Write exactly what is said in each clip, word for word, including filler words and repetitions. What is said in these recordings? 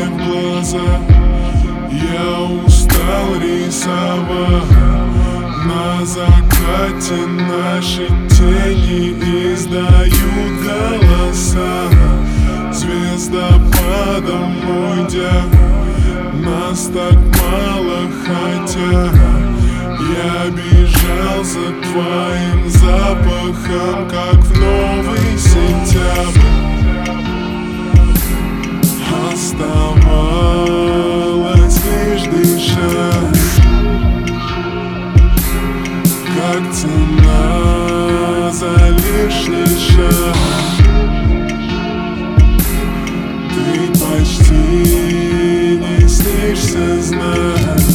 в глаза. Я устал рисовать на закате наши тени, издают голоса звездопадом уйдя. Нас так мало, хотя я бежал за твоим запахом, как в новый сентябрь. Оставалось лишь дышать, как цена за лишний шаг. Ты почти не снишься знать,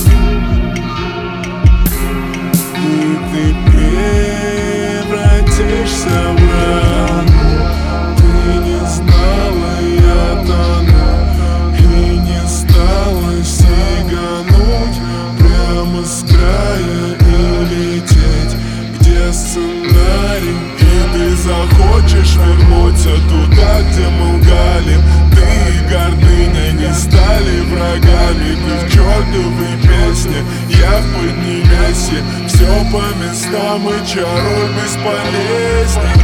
и ты превратишься в рану. Ты не знала, я тону, и не стала сигануть прямо с края и лететь, где сценарий. И ты захочешь вернуться туда, где мы лгали. Ты и гордыня не стали врагами. Ты в чертовой песне, я в Поднебесье. Все по местам, и чарой бесполезней.